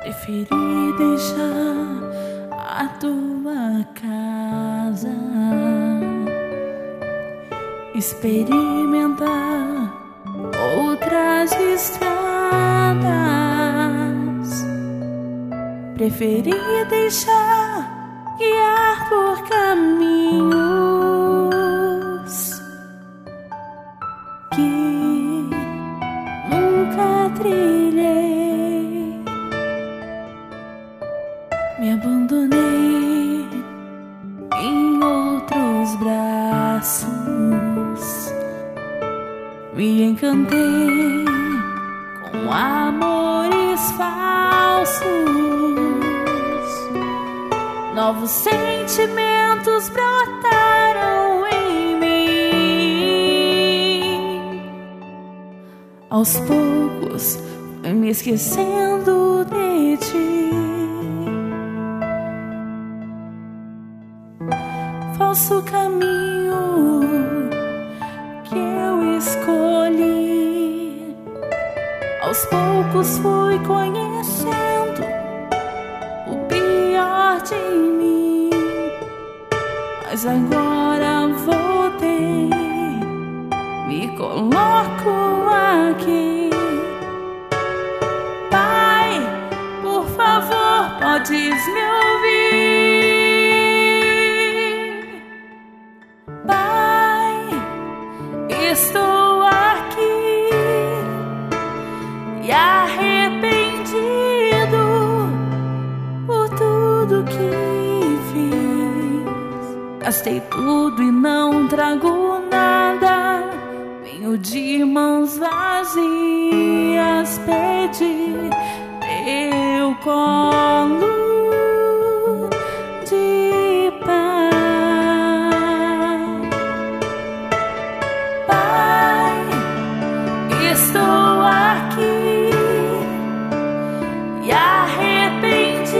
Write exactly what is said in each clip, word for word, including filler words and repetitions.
Preferi deixar a tua casa, experimentar outras estradas. Preferi deixar guiar por caminhos que nunca trilhei. Me abandonei em outros braços, me encantei com amores falsos. Novos sentimentos brotaram em mim. Aos poucos fui me esquecendo de ti. Falso caminho que eu escolhi. Aos poucos fui conhecendo o pior de mim, mas agora voltei, me coloco aqui. Pai, por favor, podes me ouvir? Estou aqui e arrependido por tudo que fiz. Gastei tudo e não trago nada. Venho de mãos vazias pedir teu colo de paz. Estou aqui e arrependido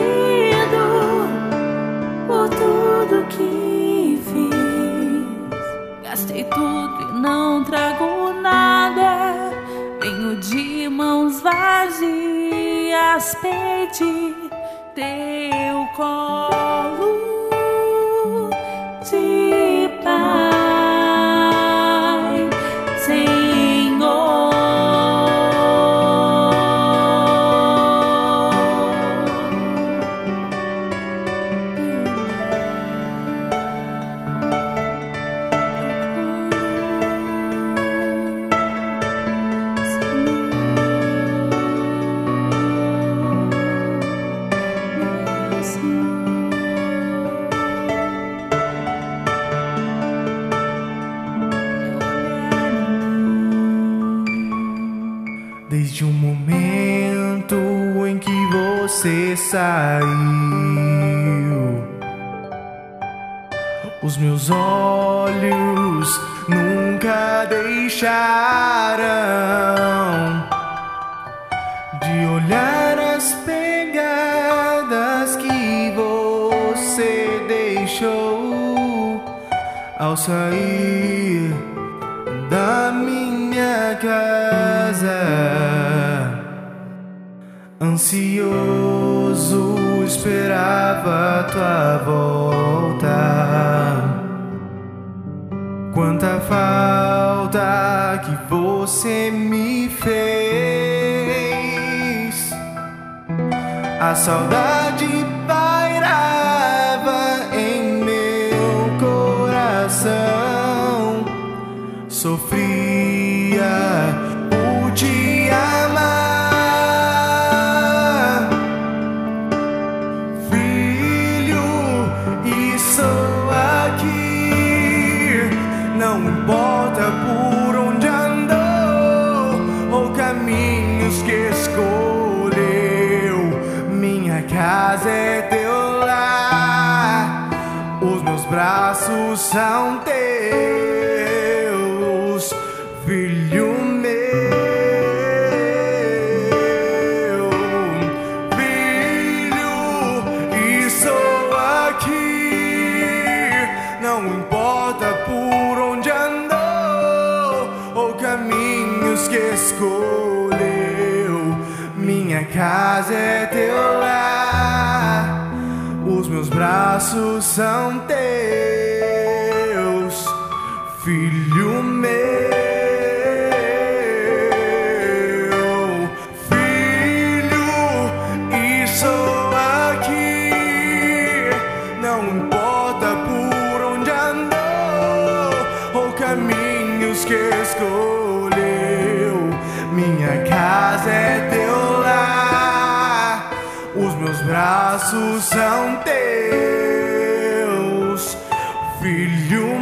por tudo que fiz. Gastei tudo e não trago nada. Venho de mãos vazias pedir teu colo de paz. Desde o momento em que você saiu, os meus olhos nunca deixaram de olhar as pegadas que você deixou ao sair da minha casa. Ansioso esperava tua volta. Quanta falta que você me fez. A saudade pairava em meu coração. Sofria por te amar, filho, e sou aqui. Não importa por onde andou ou caminhos que escolheu, minha casa é teu lar, os meus braços são teus, filho meu, filho, e sou aqui. Não importa por onde andou ou caminhos que escolheu, minha casa é teu lar, os meus braços são teus, filho meu, filho, e sou aqui, não importa por onde andou ou caminhos que escolheu, minha casa é teu lar, os meus braços são teus, filho